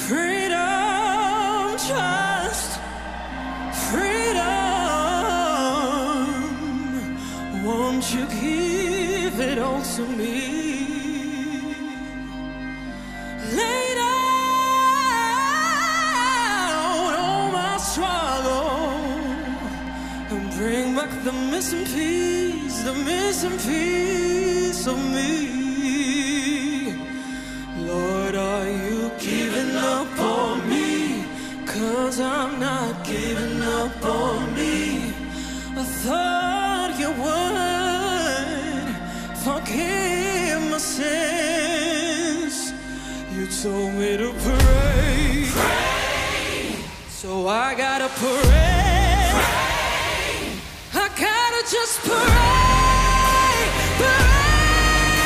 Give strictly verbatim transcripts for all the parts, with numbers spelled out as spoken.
Freedom, just freedom. Won't you give it all to me? Lay down all my struggle and bring back the missing piece, the missing piece of me. Lord, are you giving up on me? 'Cause I'm not giving up on me. I thought you would forgive my sins. You told me to pray, pray. So I gotta pray, pray. I gotta just pray, pray,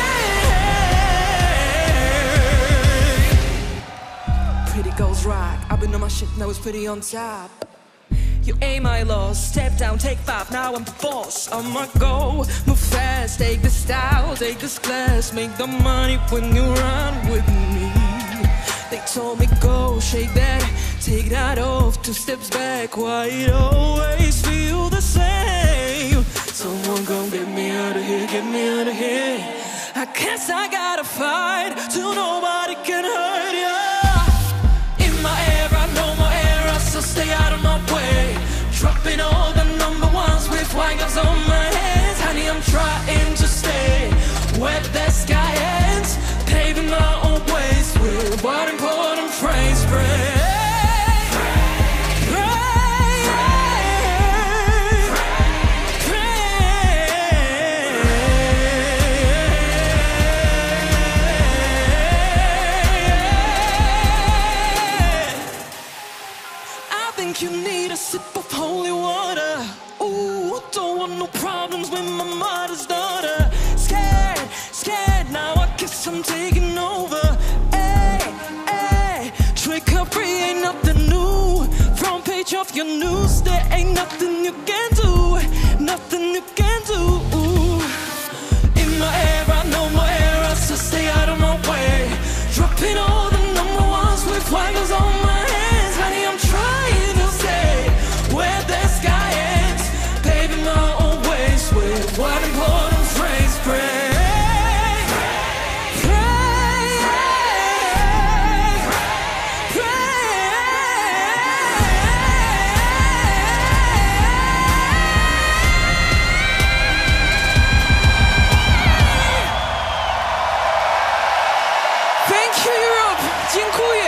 pray. Pretty girls rock. I've been on my shit, now it's pretty on top. You ain't my loss. Step down, take five, now I'm the boss. I'ma go, move fast, take the style, take this class, make the money when you run with me. They told me go, shake that, take that off, two steps back. Why it always feel the same? Someone gon' get me out of here, get me out of here. I guess I gotta fight till nobody can hurt ya. In my era, no more era, so stay out of my way. Dropping all the number ones with wagons on my hands. Honey, I'm trying to stay where the sky ends, paving my own ways with what important phrase. Pray, pray, pray. I think you need a sip of holy water. Ooh, don't want no problems with my mother's daughter. Scared, scared, now I guess I'm taking over. Hey, hey, trickery ain't nothing new. Front page of your news, there ain't nothing you can do, nothing you can do. In my era, no more era, so stay out of my way. Dropping all the number ones with wagons on my hands. Honey, I'm trying to stay where the sky ends, paving my own ways with what important phrase. Pray, pray, pray. Thank you, Europe. Dziękuję.